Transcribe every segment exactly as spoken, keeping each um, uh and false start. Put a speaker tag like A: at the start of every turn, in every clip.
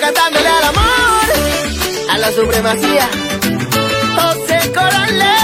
A: cantándole al amor, a la supremacía. José Corale,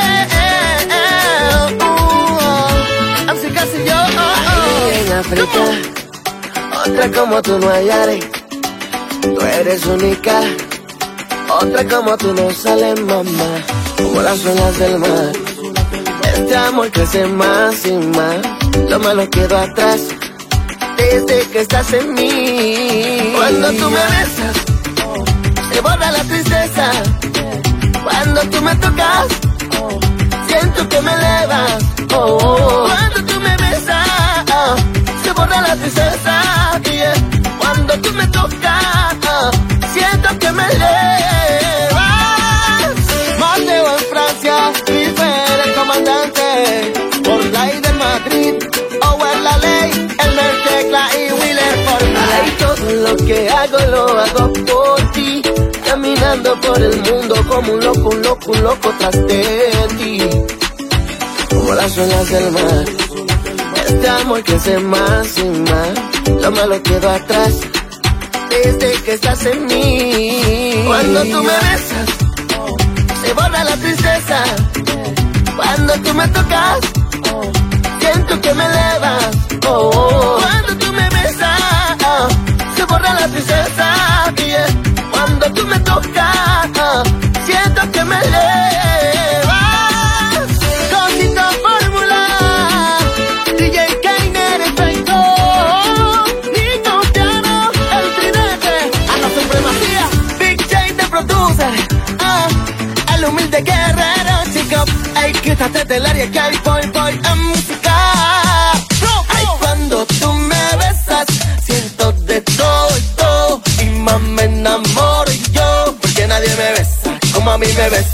A: así casi yo. Ahí en África, otra como tú no hallaré. Tú eres única, otra como tú no sales, mamá. Como las olas del mar, este amor crece más y más. Lo malo quedó atrás desde que estás en mí. Cuando tú me besas, se borra la tristeza. Cuando tú me tocas, siento que me elevas. Oh, oh. Cuando tú me besas, oh, se borra la tristeza. Yeah. Cuando tú me tocas, oh, siento que me elevas. Mateo en Francia, River el comandante. Por la I de Madrid, o en la ley, el Mertecla y Wheeler por ahí. Todo lo que hago lo hago por ti. Caminando por el mundo como un loco, un loco, un loco tras de ti. Como las olas del mar, este amor crece más y más. Lo malo quedó atrás desde que estás en mí. Cuando tú me besas, se borra la tristeza. Cuando tú me tocas, siento que me elevas. Oh, oh. Cuando tú me besas, oh, se borra la tristeza. Yeah. Cuando tú me tocas, oh, siento que me elevas. Cosito Fórmula, D J Kainer, el traidor, Nico Piano, el trinete, a la supremacía, Big J de producer, uh, el humilde guerrero, chico. Ay, quítate del área que hay, voy, voy a música. Ay, cuando tú me besas, siento de todo y todo, y más me enamoro yo, porque nadie me besa como a mí me besa.